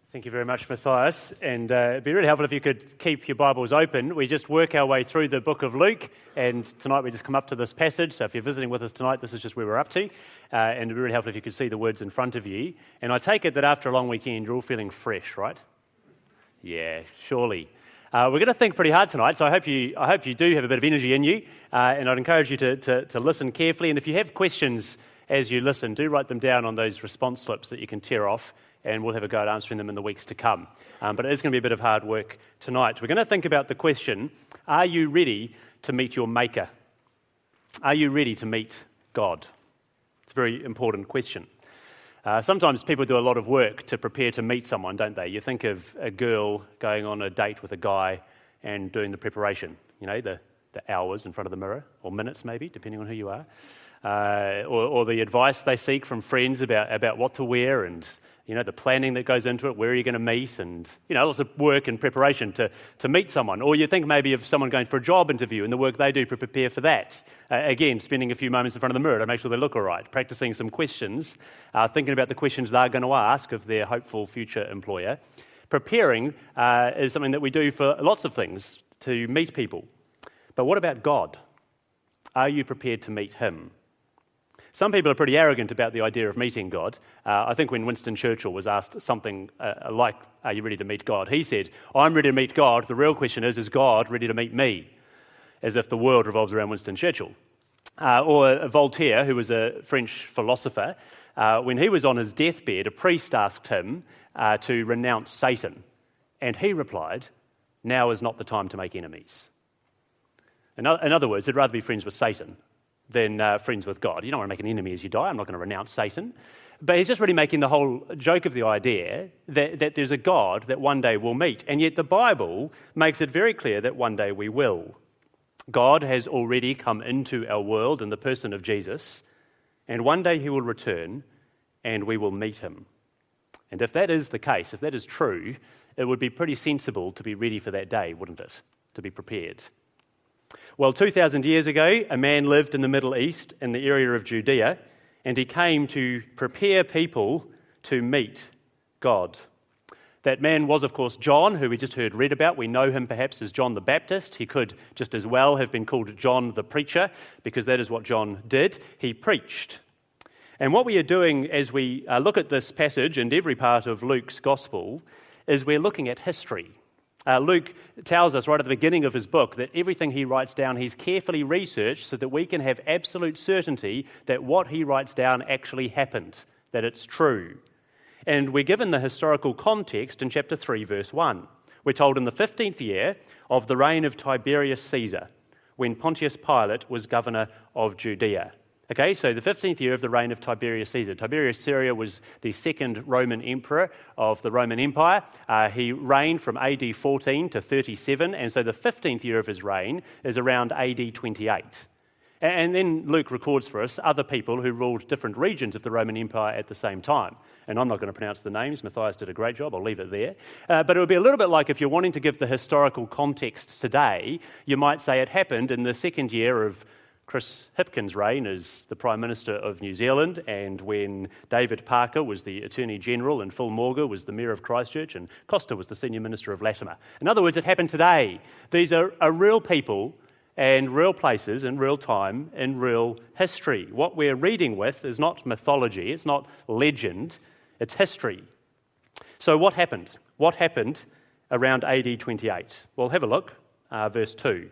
Thank you very much, Matthias. And it'd be really helpful if you could keep your Bibles open. We just work our way through the book of Luke, and tonight we just come up to this passage. So if you're visiting with us tonight, this is just where we're up to. And it'd be really helpful if you could see the words in front of you. And I take it that after a long weekend, you're all feeling fresh, right? Yeah, surely. We're going to think pretty hard tonight, so I hope you do have a bit of energy in you. And I'd encourage you to listen carefully. And if you have questions as you listen, do write them down on those response slips that you can tear off, and we'll have a go at answering them in the weeks to come. But it is going to be a bit of hard work tonight. We're going to think about the question, are you ready to meet your Maker? Are you ready to meet God? It's a very important question. Sometimes people do a lot of work to prepare to meet someone, don't they? You think of a girl going on a date with a guy and doing the preparation, the hours in front of the mirror, or minutes maybe, depending on who you are. Or the advice they seek from friends about what to wear and the planning that goes into it, where are you going to meet, and lots of work and preparation to meet someone. Or you think maybe of someone going for a job interview and the work they do to prepare for that. Again, spending a few moments in front of the mirror to make sure they look all right, practicing some questions, thinking about the questions they're going to ask of their hopeful future employer. Preparing is something that we do for lots of things to meet people. But what about God? Are you prepared to meet Him? Some people are pretty arrogant about the idea of meeting God. I think when Winston Churchill was asked something like, are you ready to meet God? He said, I'm ready to meet God. The real question is God ready to meet me? As if the world revolves around Winston Churchill. Or Voltaire, who was a French philosopher, when he was on his deathbed, a priest asked him to renounce Satan. And he replied, now is not the time to make enemies. In other words, he'd rather be friends with Satan than friends with God. You don't want to make an enemy as you die. I'm not going to renounce Satan. But he's just really making the whole joke of the idea that there's a God that one day we'll meet. And yet the Bible makes it very clear that one day we will. God has already come into our world in the person of Jesus, and one day he will return and we will meet him. And if that is the case, if that is true, it would be pretty sensible to be ready for that day, wouldn't it? To be prepared. Well, 2,000 years ago, a man lived in the Middle East in the area of Judea, and he came to prepare people to meet God. That man was, of course, John, who we just heard read about. We know him perhaps as John the Baptist. He could just as well have been called John the Preacher, because that is what John did. He preached. And what we are doing as we look at this passage and every part of Luke's Gospel is we're looking at history. Luke tells us right at the beginning of his book that everything he writes down he's carefully researched so that we can have absolute certainty that what he writes down actually happened, that it's true. And we're given the historical context in chapter 3, verse 1. We're told in the 15th year of the reign of Tiberius Caesar, when Pontius Pilate was governor of Judea. Okay, so the 15th year of the reign of Tiberius Caesar. Tiberius Caesar was the second Roman emperor of the Roman Empire. He reigned from AD 14 to 37, and so the 15th year of his reign is around AD 28. And then Luke records for us other people who ruled different regions of the Roman Empire at the same time. And I'm not going to pronounce the names. Matthias did a great job. I'll leave it there. But it would be a little bit like if you're wanting to give the historical context today, you might say it happened in the second year of Chris Hipkins' reign as the Prime Minister of New Zealand, and when David Parker was the Attorney General and Phil Morgan was the Mayor of Christchurch and Costa was the Senior Minister of Latimer. In other words, it happened today. These are real people and real places in real time in real history. What we're reading with is not mythology, it's not legend, it's history. So what happened? What happened around AD 28? Well, have a look, verse 2.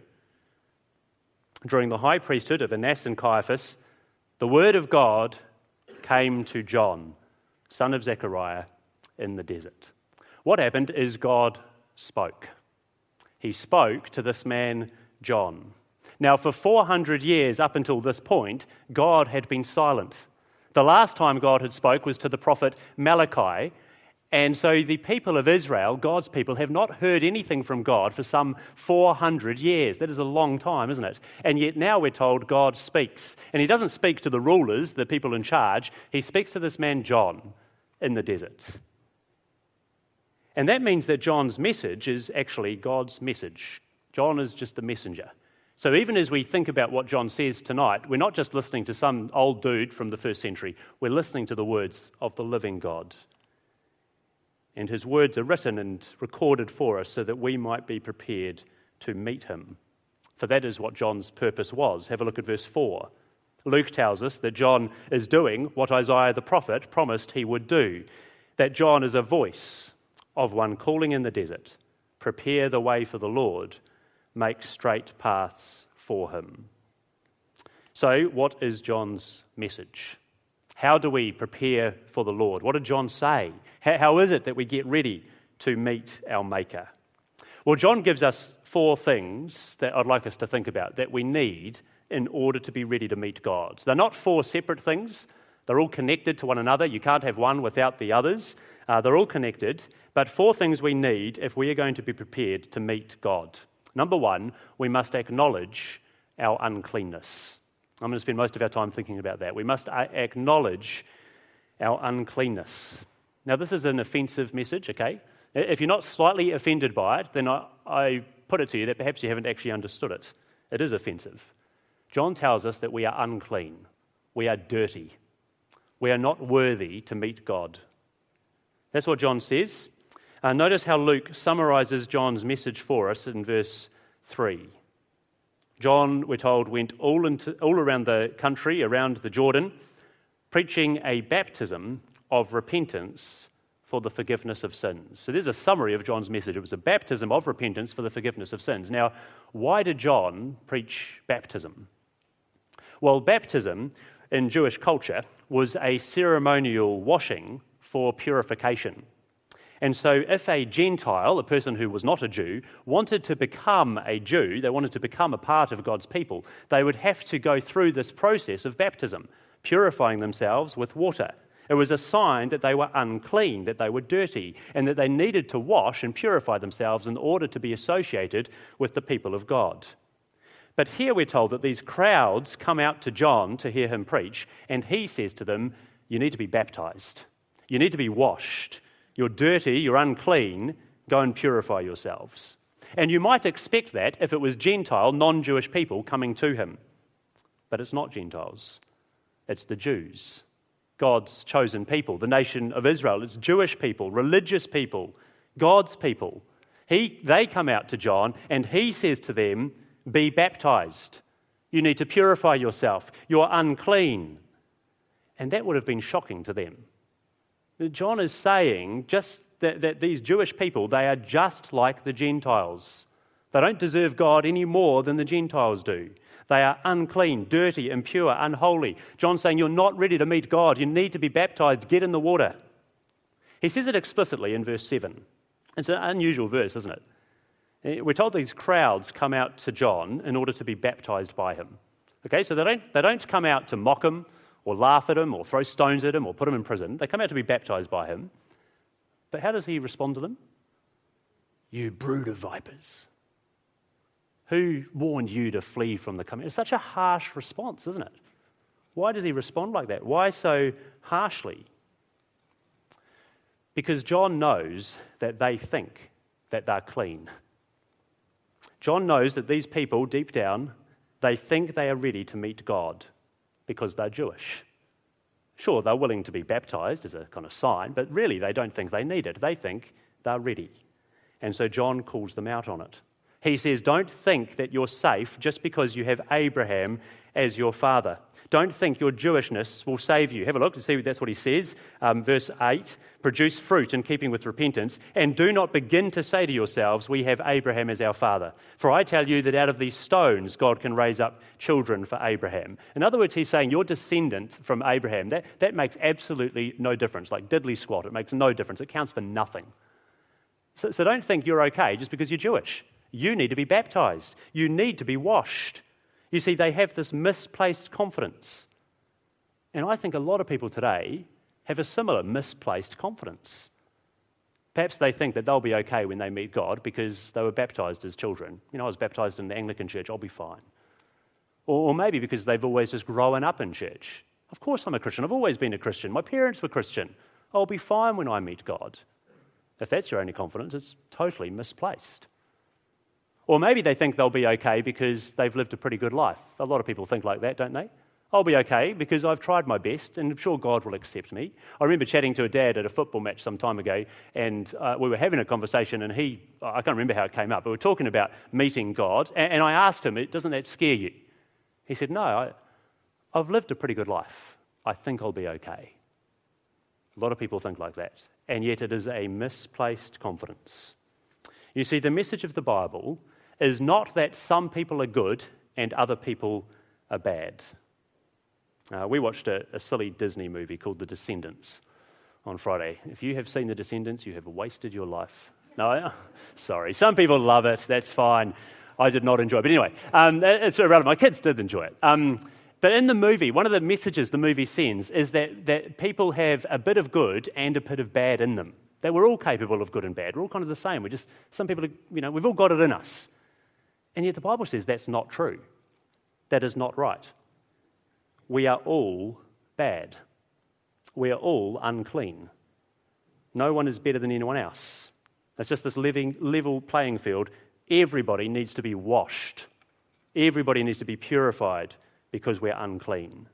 During the high priesthood of Annas and Caiaphas, the word of God came to John, son of Zechariah, in the desert. What happened is God spoke. He spoke to this man, John. Now, for 400 years up until this point, God had been silent. The last time God had spoke was to the prophet Malachi. And so the people of Israel, God's people, have not heard anything from God for some 400 years. That is a long time, isn't it? And yet now we're told God speaks. And he doesn't speak to the rulers, the people in charge. He speaks to this man, John, in the desert. And that means that John's message is actually God's message. John is just the messenger. So even as we think about what John says tonight, we're not just listening to some old dude from the first century. We're listening to the words of the living God. and his words are written and recorded for us so that we might be prepared to meet him. For that is what John's purpose was. Have a look at verse 4. Luke tells us that John is doing what Isaiah the prophet promised he would do, that John is a voice of one calling in the desert, prepare the way for the Lord, make straight paths for him. So, what is John's message? How do we prepare for the Lord? What did John say? How is it that we get ready to meet our Maker? Well, John gives us 4 things that I'd like us to think about that we need in order to be ready to meet God. They're not 4 separate things. They're all connected to one another. You can't have one without the others. They're all connected, but 4 things we need if we are going to be prepared to meet God. Number 1, we must acknowledge our uncleanness. I'm going to spend most of our time thinking about that. We must acknowledge our uncleanness. Now, this is an offensive message, okay? If you're not slightly offended by it, then I put it to you that perhaps you haven't actually understood it. It is offensive. John tells us that we are unclean. We are dirty. We are not worthy to meet God. That's what John says. Notice how Luke summarizes John's message for us in verse 3. John, we're told, went all around the country, around the Jordan, preaching a baptism of repentance for the forgiveness of sins. So there's a summary of John's message. It was a baptism of repentance for the forgiveness of sins. Now, why did John preach baptism? Well, baptism in Jewish culture was a ceremonial washing for purification. And so if a Gentile, a person who was not a Jew, wanted to become a Jew, they wanted to become a part of God's people, they would have to go through this process of baptism, purifying themselves with water. It was a sign that they were unclean, that they were dirty, and that they needed to wash and purify themselves in order to be associated with the people of God. But here we're told that these crowds come out to John to hear him preach, and he says to them, you need to be baptized. You need to be washed. You're dirty, you're unclean, go and purify yourselves. And you might expect that if it was Gentile, non-Jewish people coming to him. But it's not Gentiles. It's the Jews, God's chosen people, the nation of Israel. It's Jewish people, religious people, God's people. They come out to John and he says to them, be baptized. You need to purify yourself. You're unclean. And that would have been shocking to them. John is saying just that these Jewish people, they are just like the Gentiles. They don't deserve God any more than the Gentiles do. They are unclean, dirty, impure, unholy. John's saying you're not ready to meet God. You need to be baptized. Get in the water. He says it explicitly in verse 7. It's an unusual verse, isn't it? We're told these crowds come out to John in order to be baptized by him. Okay, so they don't come out to mock him or laugh at him or throw stones at him or put him in prison. They come out to be baptized by him. But how does he respond to them? You brood of vipers. Who warned you to flee from the coming? It's such a harsh response, isn't it? Why does he respond like that? Why so harshly? Because John knows that they think that they're clean. John knows that these people, deep down, they think they are ready to meet God because they're Jewish. Sure, they're willing to be baptized as a kind of sign, but really they don't think they need it. They think they're ready. And so John calls them out on it. He says, don't think that you're safe just because you have Abraham as your father. Don't think your Jewishness will save you. Have a look and see that's what he says. Verse 8, produce fruit in keeping with repentance, and do not begin to say to yourselves, we have Abraham as our father. For I tell you that out of these stones God can raise up children for Abraham. In other words, he's saying your descendant from Abraham, that makes absolutely no difference. Like diddly squat, it makes no difference. It counts for nothing. So don't think you're okay just because you're Jewish. You need to be baptized. You need to be washed. You see, they have this misplaced confidence. And I think a lot of people today have a similar misplaced confidence. Perhaps they think that they'll be okay when they meet God because they were baptized as children. You know, I was baptized in the Anglican church, I'll be fine. Or maybe because they've always just grown up in church. Of course I'm a Christian. I've always been a Christian. My parents were Christian. I'll be fine when I meet God. If that's your only confidence, it's totally misplaced. Or maybe they think they'll be okay because they've lived a pretty good life. A lot of people think like that, don't they? I'll be okay because I've tried my best and I'm sure God will accept me. I remember chatting to a dad at a football match some time ago, and we were having a conversation, and I can't remember how it came up, but we were talking about meeting God, and I asked him, doesn't that scare you? He said, no, I've lived a pretty good life. I think I'll be okay. A lot of people think like that, and yet it is a misplaced confidence. You see, the message of the Bible is not that some people are good and other people are bad. We watched a silly Disney movie called The Descendants on Friday. If you have seen The Descendants, you have wasted your life. No, sorry. Some people love it. That's fine. I did not enjoy it. But anyway, it's irrelevant. My kids did enjoy it. But in the movie, one of the messages the movie sends is that people have a bit of good and a bit of bad in them. That we're all capable of good and bad. We're all kind of the same. Some people, we've all got it in us. And yet the Bible says that's not true. That is not right. We are all bad. We are all unclean. No one is better than anyone else. It's just this level playing field. Everybody needs to be washed. Everybody needs to be purified because we're unclean.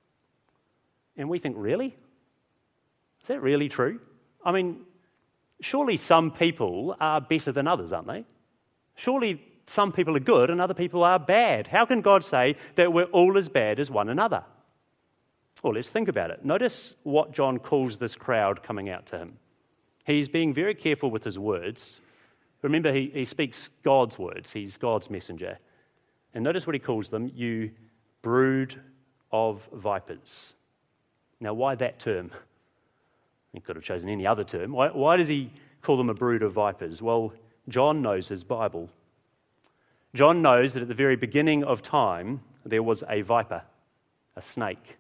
And we think, really? Is that really true? I mean, surely some people are better than others, aren't they? Surely some people are good and other people are bad. How can God say that we're all as bad as one another? Well, let's think about it. Notice what John calls this crowd coming out to him. He's being very careful with his words. Remember, he speaks God's words. He's God's messenger. And notice what he calls them, you brood of vipers. Now, why that term? He could have chosen any other term. Why does he call them a brood of vipers? Well, John knows his Bible. John knows that at the very beginning of time, there was a viper, a snake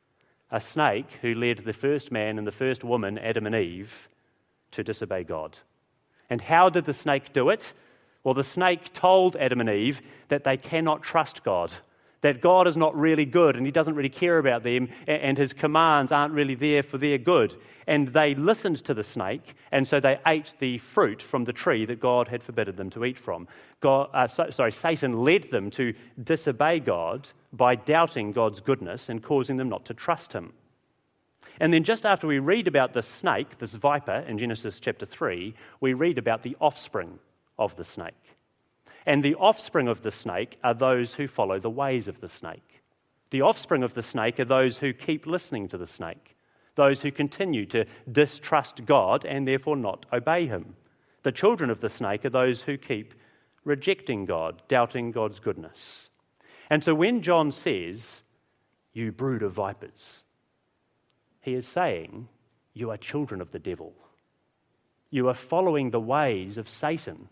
who led the first man and the first woman, Adam and Eve, to disobey God. And how did the snake do it? Well, the snake told Adam and Eve that they cannot trust God, that God is not really good and he doesn't really care about them and his commands aren't really there for their good. And they listened to the snake, and so they ate the fruit from the tree that God had forbidden them to eat from. Satan led them to disobey God by doubting God's goodness and causing them not to trust him. And then just after we read about the snake, this viper, in Genesis chapter 3, we read about the offspring of the snake. And the offspring of the snake are those who follow the ways of the snake. The offspring of the snake are those who keep listening to the snake, those who continue to distrust God and therefore not obey him. The children of the snake are those who keep rejecting God, doubting God's goodness. And so when John says, you brood of vipers, he is saying, you are children of the devil. You are following the ways of Satan.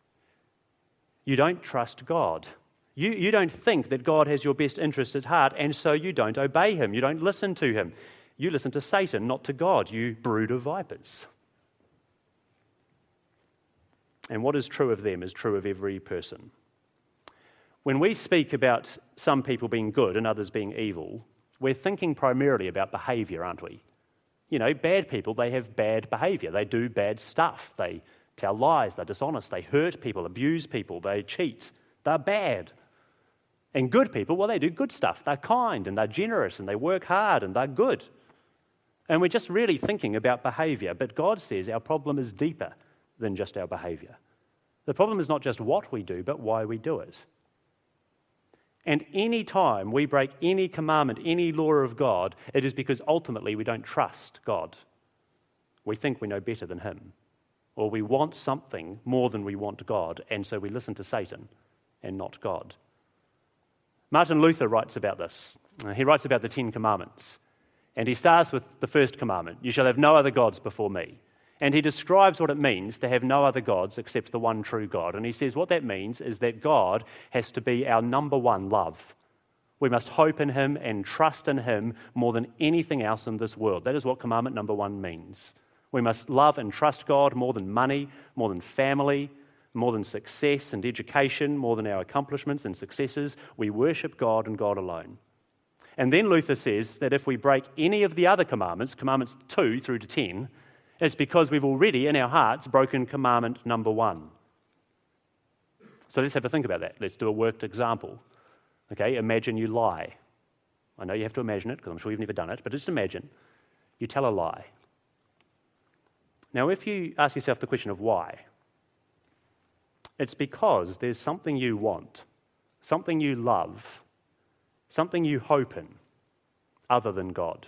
You don't trust God. You don't think that God has your best interests at heart, and so you don't obey him. You don't listen to him. You listen to Satan, not to God, you brood of vipers. And what is true of them is true of every person. When we speak about some people being good and others being evil, we're thinking primarily about behaviour, aren't we? Bad people, they have bad behaviour. They do bad stuff. They tell lies, they're dishonest, they hurt people, abuse people, they cheat. They're bad. And good people, well, they do good stuff. They're kind and they're generous and they work hard and they're good. And we're just really thinking about behaviour, but God says our problem is deeper than just our behaviour. The problem is not just what we do, but why we do it. And any time we break any commandment, any law of God, it is because ultimately we don't trust God. We think we know better than him. Or we want something more than we want God, and so we listen to Satan and not God. Martin Luther writes about this. He writes about the 10 Commandments. And he starts with the first commandment, you shall have no other gods before me. And he describes what it means to have no other gods except the one true God. And he says what that means is that God has to be our number one love. We must hope in him and trust in him more than anything else in this world. That is what commandment number 1 means. We must love and trust God more than money, more than family, more than success and education, more than our accomplishments and successes. We worship God and God alone. And then Luther says that if we break any of the other commandments, commandments 2 through to 10, it's because we've already in our hearts broken commandment number 1. So let's have a think about that. Let's do a worked example. Okay, imagine you lie. I know you have to imagine it because I'm sure you've never done it, but just imagine you tell a lie. Now, if you ask yourself the question of why, it's because there's something you want, something you love, something you hope in other than God.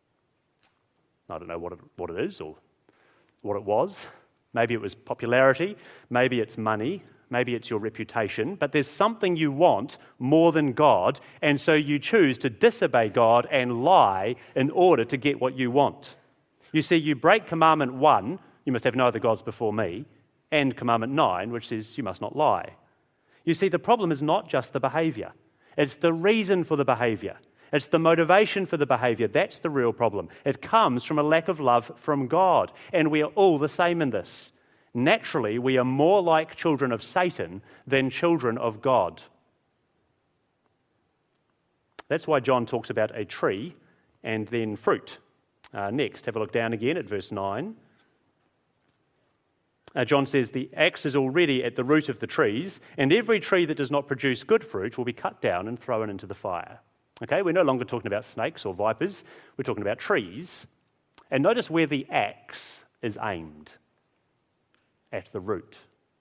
I don't know what it is or what it was. Maybe it was popularity, maybe it's money, maybe it's your reputation, but there's something you want more than God, and so you choose to disobey God and lie in order to get what you want. You see, you break commandment 1, you must have no other gods before me, and commandment 9, which says you must not lie. You see, the problem is not just the behavior. It's the reason for the behavior. It's the motivation for the behavior. That's the real problem. It comes from a lack of love from God, and we are all the same in this. Naturally, we are more like children of Satan than children of God. That's why John talks about a tree and then fruit. Next, have a look down again at verse 9. John says, the axe is already at the root of the trees, and every tree that does not produce good fruit will be cut down and thrown into the fire. Okay, we're no longer talking about snakes or vipers, we're talking about trees. And notice where the axe is aimed, at the root.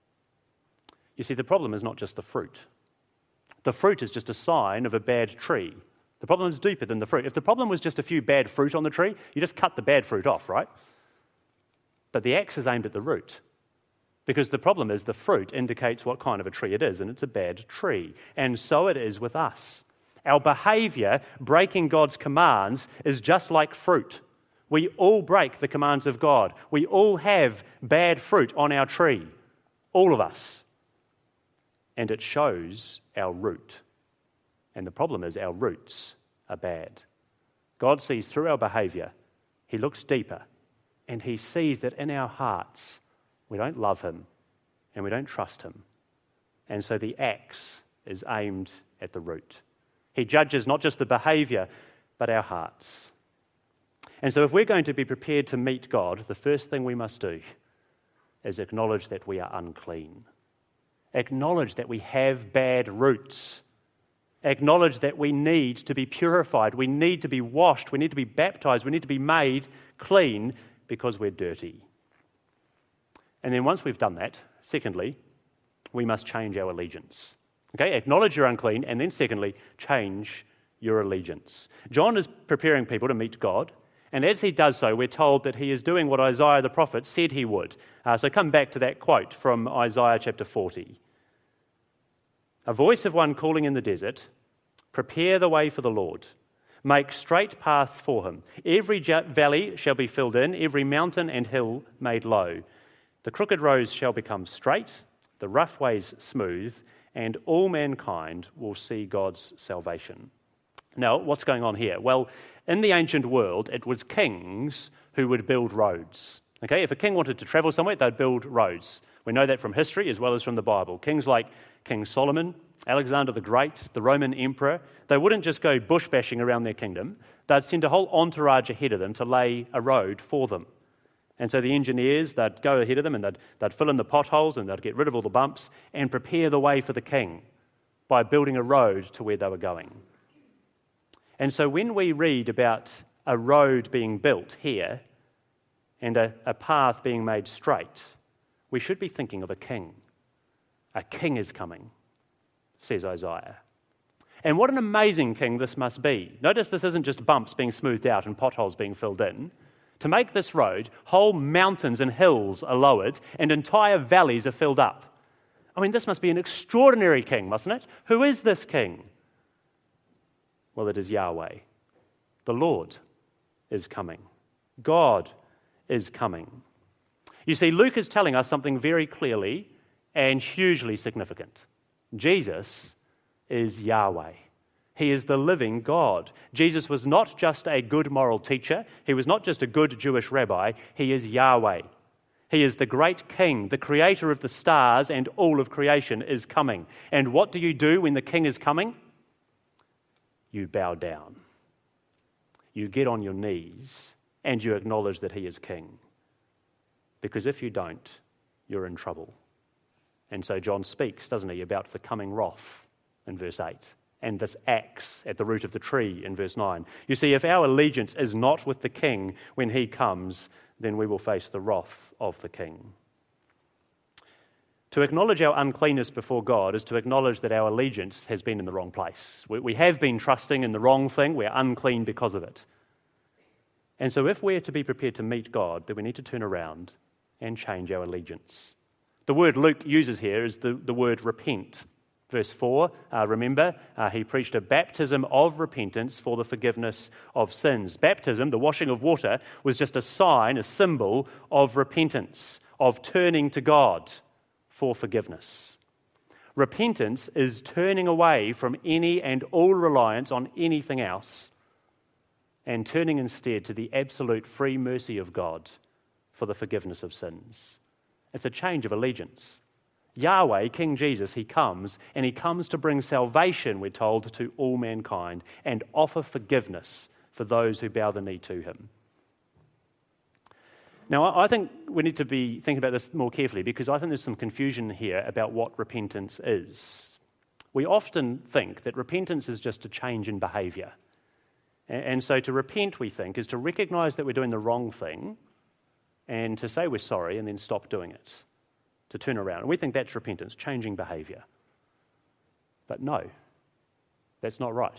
You see, the problem is not just the fruit. The fruit is just a sign of a bad tree. The problem is deeper than the fruit. If the problem was just a few bad fruit on the tree, you just cut the bad fruit off, right? But the axe is aimed at the root. Because the problem is the fruit indicates what kind of a tree it is, and it's a bad tree. And so it is with us. Our behavior, breaking God's commands, is just like fruit. We all break the commands of God. We all have bad fruit on our tree. All of us. And it shows our root. And the problem is our roots are bad. God sees through our behavior. He looks deeper. And he sees that in our hearts, we don't love him and we don't trust him. And so the axe is aimed at the root. He judges not just the behavior, but our hearts. And so if we're going to be prepared to meet God, the first thing we must do is acknowledge that we are unclean. Acknowledge that we have bad roots. Acknowledge that we need to be purified. We need to be washed. We need to be baptized. We need to be made clean because we're dirty. And then once we've done that, secondly, we must change our allegiance. Okay, acknowledge you're unclean, and then secondly, change your allegiance. John is preparing people to meet God, and as he does so, we're told that he is doing what Isaiah the prophet said he would. So come back to that quote from Isaiah chapter 40. A voice of one calling in the desert, prepare the way for the Lord. Make straight paths for him. Every valley shall be filled in, every mountain and hill made low. The crooked roads shall become straight, the rough ways smooth, and all mankind will see God's salvation. Now, what's going on here? Well, in the ancient world, it was kings who would build roads. Okay, if a king wanted to travel somewhere, they'd build roads. We know that from history as well as from the Bible. Kings like King Solomon, Alexander the Great, the Roman emperor, they wouldn't just go bush bashing around their kingdom. They'd send a whole entourage ahead of them to lay a road for them. And so the engineers, they'd go ahead of them and they'd fill in the potholes and they'd get rid of all the bumps and prepare the way for the king by building a road to where they were going. And so when we read about a road being built here and a path being made straight, we should be thinking of a king. A king is coming, says Isaiah. And what an amazing king this must be. Notice this isn't just bumps being smoothed out and potholes being filled in. To make this road, whole mountains and hills are lowered and entire valleys are filled up. I mean, this must be an extraordinary king, mustn't it? Who is this king? Well, it is Yahweh. The Lord is coming. God is coming. You see, Luke is telling us something very clearly and hugely significant. Jesus is Yahweh. He is the living God. Jesus was not just a good moral teacher. He was not just a good Jewish rabbi. He is Yahweh. He is the great king, the creator of the stars, and all of creation is coming. And what do you do when the king is coming? You bow down. You get on your knees and you acknowledge that he is king. Because if you don't, you're in trouble. And so John speaks, doesn't he, about the coming wrath in verse 8. and this axe at the root of the tree in verse 9. You see, if our allegiance is not with the king when he comes, then we will face the wrath of the king. To acknowledge our uncleanness before God is to acknowledge that our allegiance has been in the wrong place. We have been trusting in the wrong thing. We're unclean because of it. And so if we're to be prepared to meet God, then we need to turn around and change our allegiance. The word Luke uses here is the word repent. Verse 4, remember, he preached a baptism of repentance for the forgiveness of sins. Baptism, the washing of water, was just a sign, a symbol of repentance, of turning to God for forgiveness. Repentance is turning away from any and all reliance on anything else and turning instead to the absolute free mercy of God for the forgiveness of sins. It's a change of allegiance. Yahweh, King Jesus, he comes to bring salvation, we're told, to all mankind and offer forgiveness for those who bow the knee to him. Now, I think we need to be thinking about this more carefully because I think there's some confusion here about what repentance is. We often think that repentance is just a change in behaviour. And so to repent, we think, is to recognise that we're doing the wrong thing and to say we're sorry and then stop doing it, to turn around. And we think that's repentance, changing behaviour. But no, that's not right.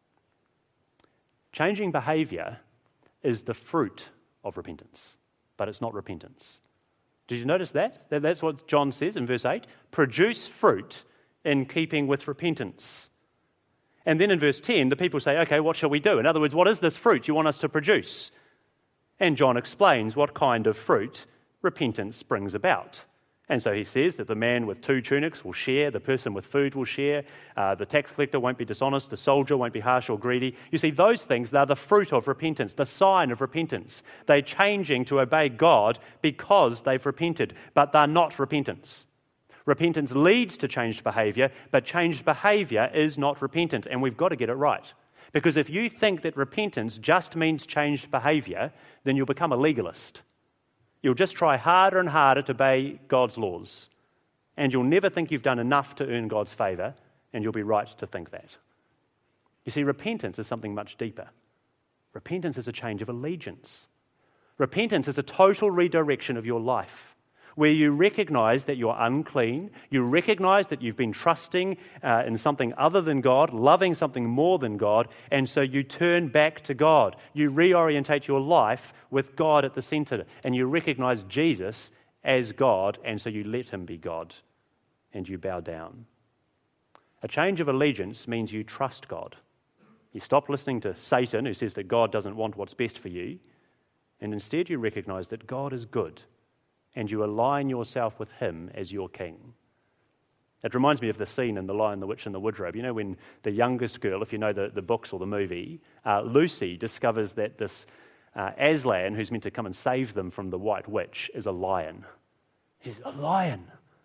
Changing behaviour is the fruit of repentance, but it's not repentance. Did you notice that? That's what John says in verse 8. Produce fruit in keeping with repentance. And then in verse 10, the people say, okay, what shall we do? In other words, what is this fruit you want us to produce? And John explains what kind of fruit repentance brings about. And so he says that the man with 2 tunics will share, the person with food will share, the tax collector won't be dishonest, the soldier won't be harsh or greedy. You see, those things, they're the fruit of repentance, the sign of repentance. They're changing to obey God because they've repented, but they're not repentance. Repentance leads to changed behaviour, but changed behaviour is not repentance, and we've got to get it right. Because if you think that repentance just means changed behaviour, then you'll become a legalist. You'll just try harder and harder to obey God's laws, and you'll never think you've done enough to earn God's favour, and you'll be right to think that. You see, repentance is something much deeper. Repentance is a change of allegiance. Repentance is a total redirection of your life, where you recognise that you're unclean, you recognise that you've been trusting in something other than God, loving something more than God, and so you turn back to God. You reorientate your life with God at the centre, and you recognise Jesus as God, and so you let him be God, and you bow down. A change of allegiance means you trust God. You stop listening to Satan, who says that God doesn't want what's best for you, and instead you recognise that God is good, and you align yourself with him as your king. It reminds me of the scene in The Lion, the Witch and the Wardrobe. You know, when the youngest girl, if you know the books or the movie, Lucy discovers that this Aslan, who's meant to come and save them from the White Witch, is a lion. She says, a lion?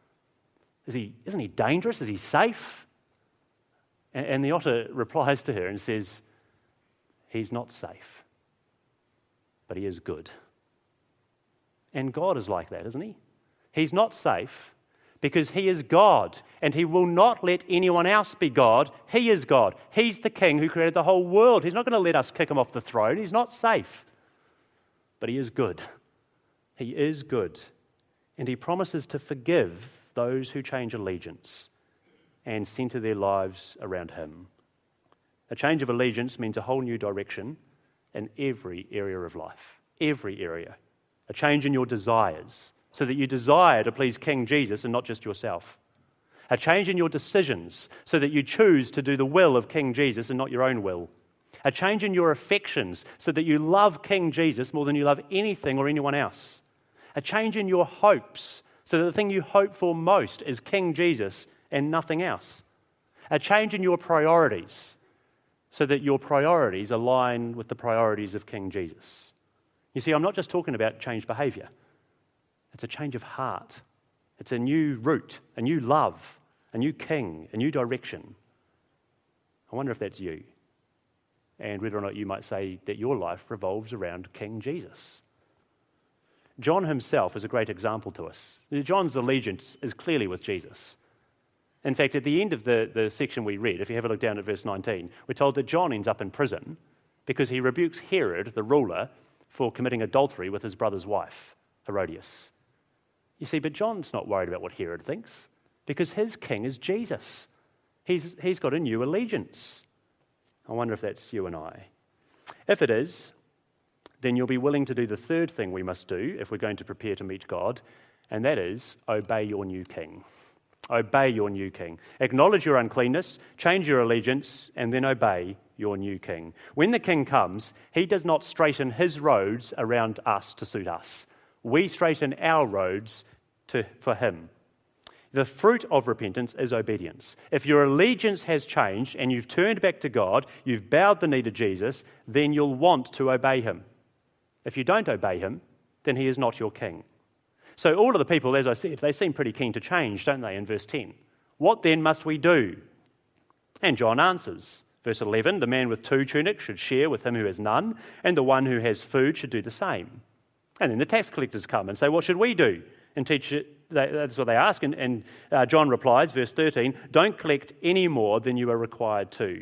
Isn't he dangerous? Is he safe? And the otter replies to her and says, he's not safe, but he is good. And God is like that, isn't he? He's not safe because he is God, and he will not let anyone else be God. He is God. He's the king who created the whole world. He's not going to let us kick him off the throne. He's not safe, but he is good. He is good, and he promises to forgive those who change allegiance and centre their lives around him. A change of allegiance means a whole new direction in every area of life, every area. A change in your desires, so that you desire to please King Jesus and not just yourself. A change in your decisions, so that you choose to do the will of King Jesus and not your own will. A change in your affections, so that you love King Jesus more than you love anything or anyone else. A change in your hopes, so that the thing you hope for most is King Jesus and nothing else. A change in your priorities, so that your priorities align with the priorities of King Jesus. You see, I'm not just talking about changed behaviour. It's a change of heart. It's a new route, a new love, a new king, a new direction. I wonder if that's you, and whether or not you might say that your life revolves around King Jesus. John himself is a great example to us. John's allegiance is clearly with Jesus. In fact, at the end of the section we read, if you have a look down at verse 19, we're told that John ends up in prison because he rebukes Herod, the ruler, for committing adultery with his brother's wife, Herodias. You see, but John's not worried about what Herod thinks because his king is Jesus. He's got a new allegiance. I wonder if that's you and I. If it is, then you'll be willing to do the third thing we must do if we're going to prepare to meet God, and that is obey your new king. Obey your new king. Acknowledge your uncleanness, change your allegiance, and then obey your new king. When the king comes, he does not straighten his roads around us to suit us. We straighten our roads for him. The fruit of repentance is obedience. If your allegiance has changed and you've turned back to God, you've bowed the knee to Jesus, then you'll want to obey him. If you don't obey him, then he is not your king. So all of the people, as I said, they seem pretty keen to change, don't they, in verse 10? What then must we do? And John answers. Verse 11, the man with 2 tunics should share with him who has none, and the one who has food should do the same. And then the tax collectors come and say, what should we do? And teach it. That's what they ask. And John replies, verse 13, don't collect any more than you are required to.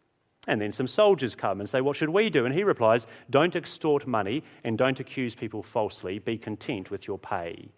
And then some soldiers come and say, what should we do? And he replies, don't extort money and don't accuse people falsely. Be content with your pay.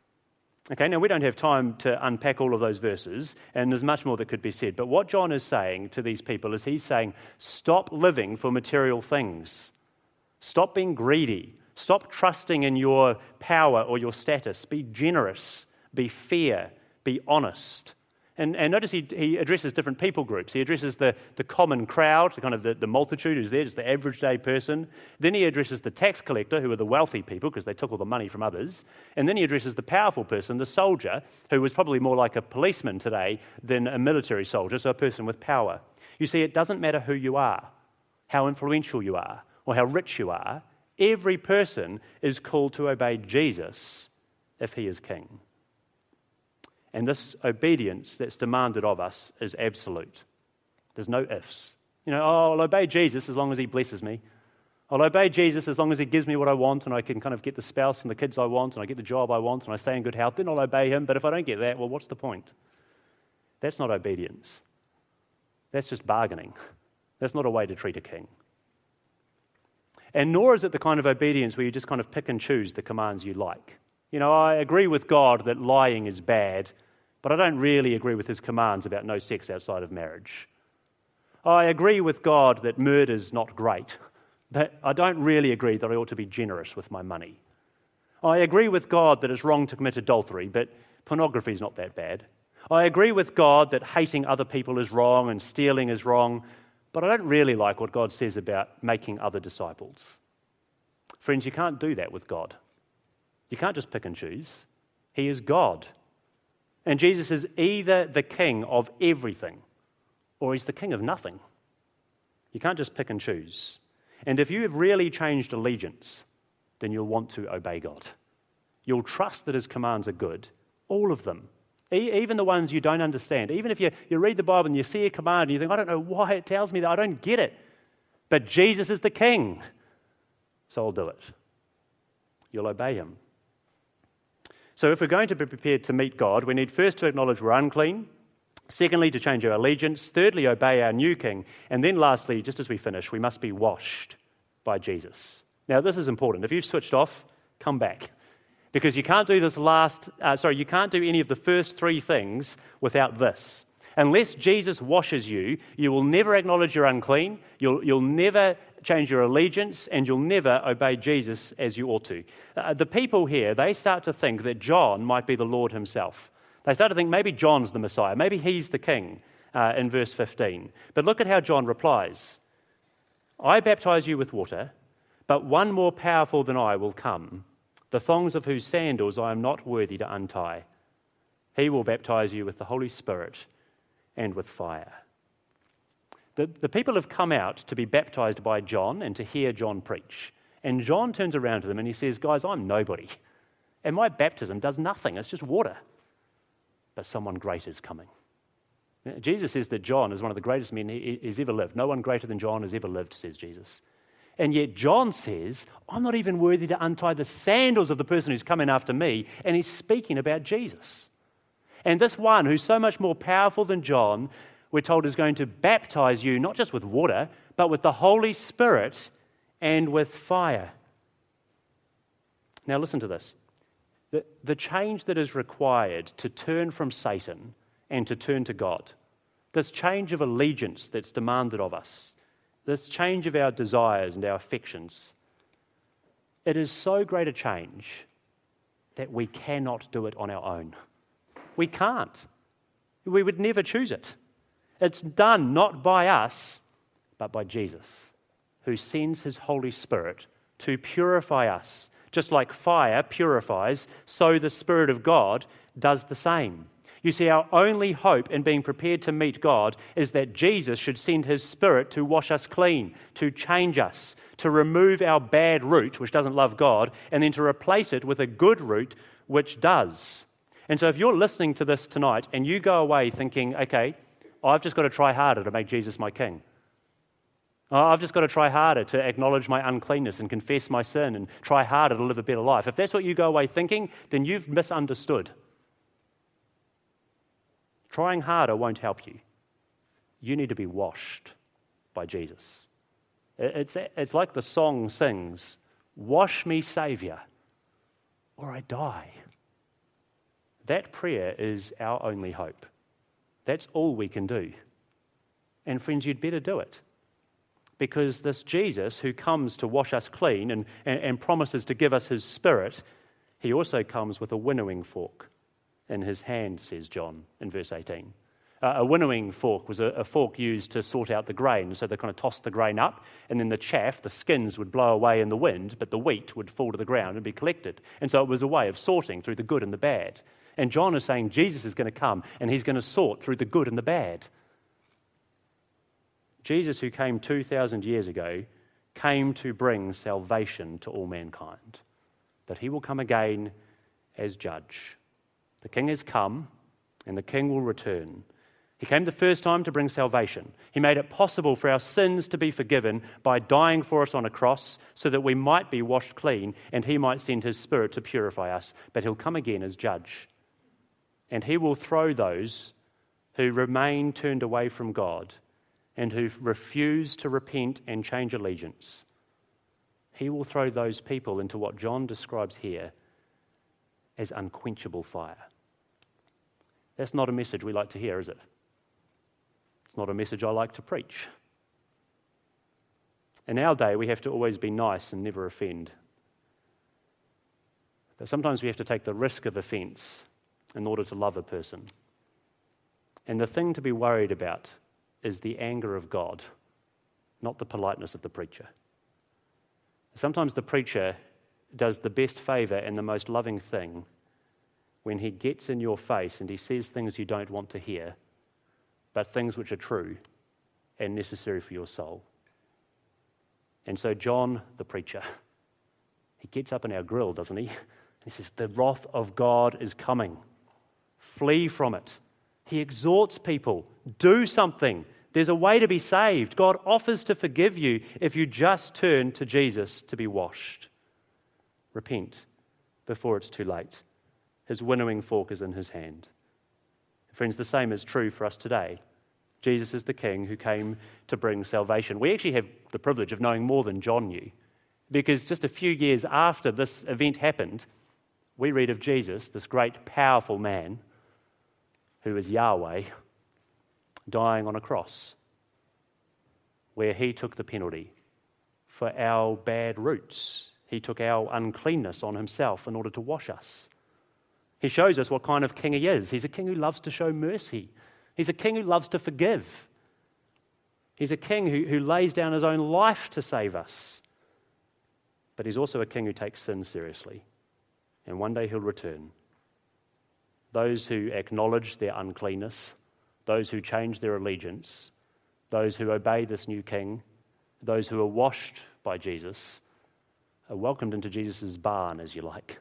Okay, now we don't have time to unpack all of those verses, and there's much more that could be said. But what John is saying to these people is he's saying, stop living for material things. Stop being greedy. Stop trusting in your power or your status. Be generous, be fair, be honest. And notice he addresses different people groups. He addresses the common crowd, kind of the multitude who's there, just the average day person. Then he addresses the tax collector, who are the wealthy people because they took all the money from others. And then he addresses the powerful person, the soldier, who was probably more like a policeman today than a military soldier, so a person with power. You see, it doesn't matter who you are, how influential you are, or how rich you are. Every person is called to obey Jesus if he is king. And this obedience that's demanded of us is absolute. There's no ifs. I'll obey Jesus as long as he blesses me. I'll obey Jesus as long as he gives me what I want and I can kind of get the spouse and the kids I want and I get the job I want and I stay in good health. Then I'll obey him. But if I don't get that, well, what's the point? That's not obedience. That's just bargaining. That's not a way to treat a king. And nor is it the kind of obedience where you just kind of pick and choose the commands you like. I agree with God that lying is bad, but I don't really agree with his commands about no sex outside of marriage. I agree with God that murder's not great, but I don't really agree that I ought to be generous with my money. I agree with God that it's wrong to commit adultery, but pornography is not that bad. I agree with God that hating other people is wrong and stealing is wrong, but I don't really like what God says about making other disciples. Friends, you can't do that with God. You can't just pick and choose. He is God. And Jesus is either the king of everything or he's the king of nothing. You can't just pick and choose. And if you have really changed allegiance, then you'll want to obey God. You'll trust that his commands are good, all of them, even the ones you don't understand. Even if you read the Bible and you see a command and you think, I don't know why it tells me that, I don't get it. But Jesus is the king, so I'll do it. You'll obey him. So if we're going to be prepared to meet God, we need first to acknowledge we're unclean. Secondly, to change our allegiance. Thirdly, obey our new king. And then lastly, just as we finish, we must be washed by Jesus. Now, this is important. If you've switched off, come back. Because you can't do you can't do any of the first three things without this. Unless Jesus washes you, you will never acknowledge you're unclean, you'll never change your allegiance, and you'll never obey Jesus as you ought to. The people here, they start to think that John might be the Lord himself. They start to think maybe John's the Messiah, maybe he's the king in verse 15. But look at how John replies. I baptize you with water, but one more powerful than I will come, the thongs of whose sandals I am not worthy to untie. He will baptize you with the Holy Spirit and with fire. The people have come out to be baptized by John and to hear John preach. And John turns around to them and he says, guys, I'm nobody. And my baptism does nothing. It's just water. But someone great is coming. Jesus says that John is one of the greatest men he's ever lived. No one greater than John has ever lived, says Jesus. And yet John says, I'm not even worthy to untie the sandals of the person who's coming after me. And he's speaking about Jesus. And this one, who's so much more powerful than John, we're told is going to baptize you not just with water, but with the Holy Spirit and with fire. Now listen to this. The change that is required to turn from Satan and to turn to God, this change of allegiance that's demanded of us, this change of our desires and our affections, it is so great a change that we cannot do it on our own. We can't. We would never choose it. It's done not by us, but by Jesus, who sends his Holy Spirit to purify us. Just like fire purifies, so the Spirit of God does the same. You see, our only hope in being prepared to meet God is that Jesus should send his Spirit to wash us clean, to change us, to remove our bad root, which doesn't love God, and then to replace it with a good root, which does. And so if you're listening to this tonight and you go away thinking, okay, I've just got to try harder to make Jesus my King. I've just got to try harder to acknowledge my uncleanness and confess my sin and try harder to live a better life. If that's what you go away thinking, then you've misunderstood. Trying harder won't help you. You need to be washed by Jesus. It's like the song sings, "Wash me, Saviour, or I die." That prayer is our only hope. That's all we can do. And friends, you'd better do it. Because this Jesus who comes to wash us clean and promises to give us his Spirit, he also comes with a winnowing fork in his hand, says John in verse 18. A winnowing fork was a fork used to sort out the grain. So they kind of tossed the grain up, and then the chaff, the skins, would blow away in the wind, but the wheat would fall to the ground and be collected. And so it was a way of sorting through the good and the bad. And John is saying Jesus is going to come, and he's going to sort through the good and the bad. Jesus, who came 2,000 years ago, came to bring salvation to all mankind. But he will come again as judge. The King has come, and the King will return. He came the first time to bring salvation. He made it possible for our sins to be forgiven by dying for us on a cross so that we might be washed clean and he might send his Spirit to purify us. But he'll come again as judge. And he will throw those who remain turned away from God and who refuse to repent and change allegiance. He will throw those people into what John describes here as unquenchable fire. That's not a message we like to hear, is it? It's not a message I like to preach. In our day, we have to always be nice and never offend. But sometimes we have to take the risk of offense in order to love a person. And the thing to be worried about is the anger of God, not the politeness of the preacher. Sometimes the preacher does the best favor and the most loving thing when he gets in your face and he says things you don't want to hear, but things which are true and necessary for your soul. And so John, the preacher, he gets up in our grill, doesn't he? He says, the wrath of God is coming. Flee from it. He exhorts people, do something. There's a way to be saved. God offers to forgive you if you just turn to Jesus to be washed. Repent before it's too late. His winnowing fork is in his hand. Friends, the same is true for us today. Jesus is the King who came to bring salvation. We actually have the privilege of knowing more than John knew, because just a few years after this event happened, we read of Jesus, this great, powerful man, who is Yahweh, dying on a cross, where he took the penalty for our bad roots. He took our uncleanness on himself in order to wash us. He shows us what kind of king he is. He's a king who loves to show mercy. He's a king who loves to forgive. He's a king who lays down his own life to save us. But he's also a king who takes sin seriously. And one day he'll return. Those who acknowledge their uncleanness, those who change their allegiance, those who obey this new king, those who are washed by Jesus, are welcomed into Jesus' barn, as you like.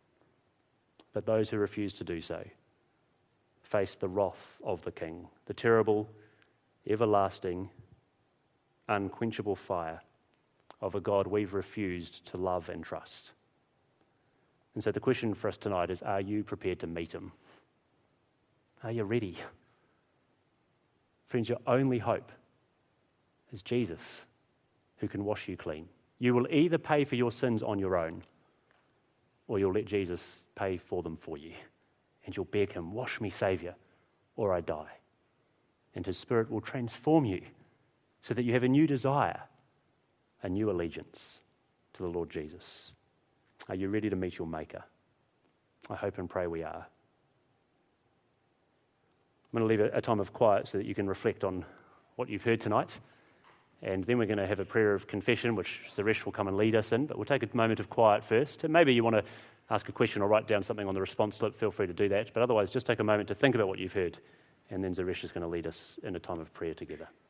But those who refuse to do so face the wrath of the King, the terrible, everlasting, unquenchable fire of a God we've refused to love and trust. And so the question for us tonight is, are you prepared to meet him? Are you ready? Friends, your only hope is Jesus, who can wash you clean. You will either pay for your sins on your own, or you'll let Jesus pay for them for you. And you'll beg him, wash me, Saviour, or I die. And his Spirit will transform you so that you have a new desire, a new allegiance to the Lord Jesus. Are you ready to meet your Maker? I hope and pray we are. I'm going to leave a time of quiet so that you can reflect on what you've heard tonight. And then we're going to have a prayer of confession, which Suresh will come and lead us in. But we'll take a moment of quiet first. And maybe you want to ask a question or write down something on the response slip, feel free to do that. But otherwise, just take a moment to think about what you've heard. And then Suresh is going to lead us in a time of prayer together.